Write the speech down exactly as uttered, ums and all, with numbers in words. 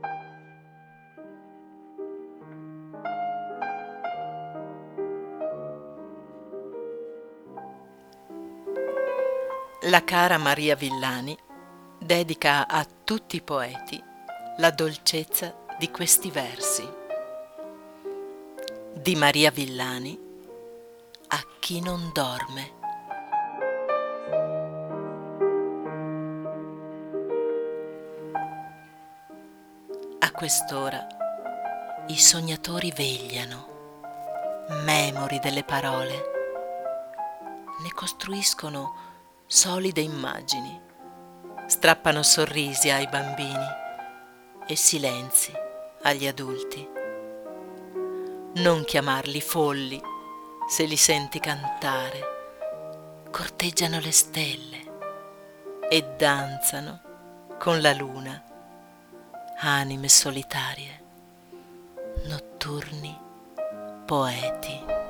La cara Maria Villani dedica a tutti i poeti la dolcezza di questi versi. Di Maria Villani a chi non dorme. A quest'ora i sognatori vegliano, memori delle parole, ne costruiscono solide immagini, strappano sorrisi ai bambini e silenzi agli adulti. Non chiamarli folli se li senti cantare, corteggiano le stelle e danzano con la luna, anime solitarie, notturni poeti.